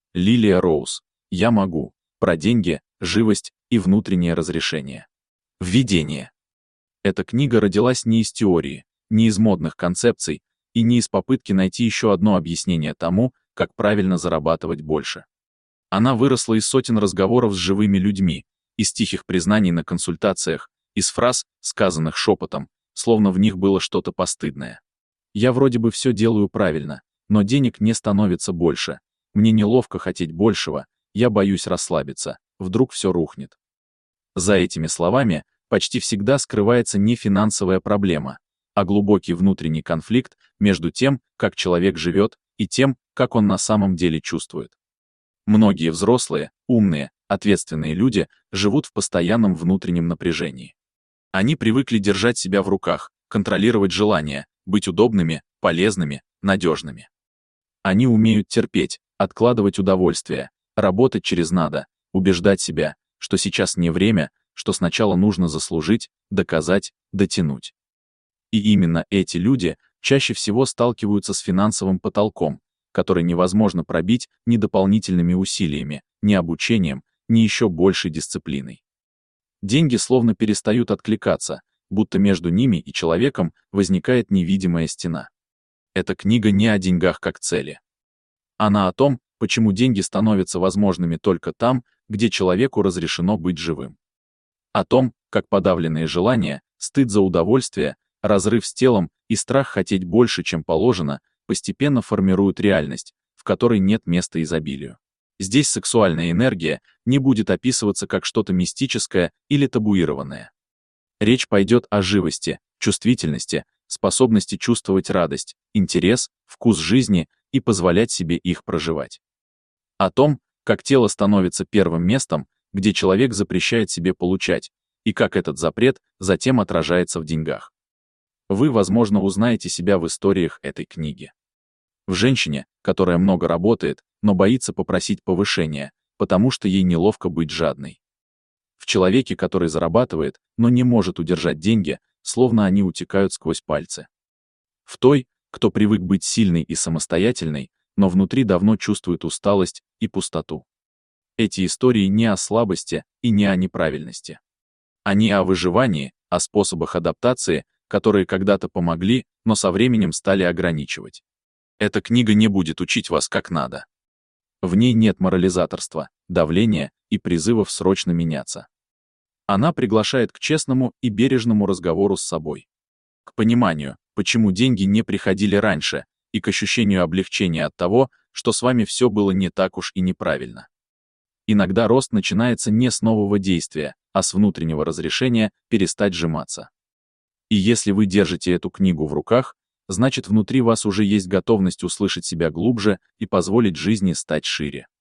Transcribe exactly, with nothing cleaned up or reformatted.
Лилия Роуз. Я могу. Про деньги, живость и внутреннее разрешение. Введение. Эта книга родилась не из теории, не из модных концепций и не из попытки найти еще одно объяснение тому, как правильно зарабатывать больше. Она выросла из сотен разговоров с живыми людьми, из тихих признаний на консультациях, из фраз, сказанных шепотом, словно в них было что-то постыдное. Я вроде бы все делаю правильно, но денег не становится больше. Мне неловко хотеть большего, я боюсь расслабиться, вдруг все рухнет. За этими словами почти всегда скрывается не финансовая проблема, а глубокий внутренний конфликт между тем, как человек живет, и тем, как он на самом деле чувствует. Многие взрослые, умные, ответственные люди живут в постоянном внутреннем напряжении. Они привыкли держать себя в руках, контролировать желания, быть удобными, полезными, надежными. Они умеют терпеть, откладывать удовольствие, работать через надо, убеждать себя, что сейчас не время, что сначала нужно заслужить, доказать, дотянуть. И именно эти люди чаще всего сталкиваются с финансовым потолком, который невозможно пробить ни дополнительными усилиями, ни обучением, ни еще большей дисциплиной. Деньги словно перестают откликаться, будто между ними и человеком возникает невидимая стена. Эта книга не о деньгах как цели. Она о том, почему деньги становятся возможными только там, где человеку разрешено быть живым. О том, как подавленные желания, стыд за удовольствие, разрыв с телом и страх хотеть больше, чем положено, постепенно формируют реальность, в которой нет места изобилию. Здесь сексуальная энергия не будет описываться как что-то мистическое или табуированное. Речь пойдет о живости, чувствительности, способности чувствовать радость, интерес, вкус жизни и позволять себе их проживать. О том, как тело становится первым местом, где человек запрещает себе получать, и как этот запрет затем отражается в деньгах. Вы, возможно, узнаете себя в историях этой книги. В женщине, которая много работает, но боится попросить повышения, потому что ей неловко быть жадной. В человеке, который зарабатывает, но не может удержать деньги, словно они утекают сквозь пальцы. В той, кто привык быть сильной и самостоятельной, но внутри давно чувствует усталость и пустоту. Эти истории не о слабости и не о неправильности. Они о выживании, о способах адаптации, которые когда-то помогли, но со временем стали ограничивать. Эта книга не будет учить вас как надо. В ней нет морализаторства, давления и призывов срочно меняться. Она приглашает к честному и бережному разговору с собой. К пониманию, почему деньги не приходили раньше, и к ощущению облегчения от того, что с вами все было не так уж и неправильно. Иногда рост начинается не с нового действия, а с внутреннего разрешения перестать сжиматься. И если вы держите эту книгу в руках, значит, внутри вас уже есть готовность услышать себя глубже и позволить жизни стать шире.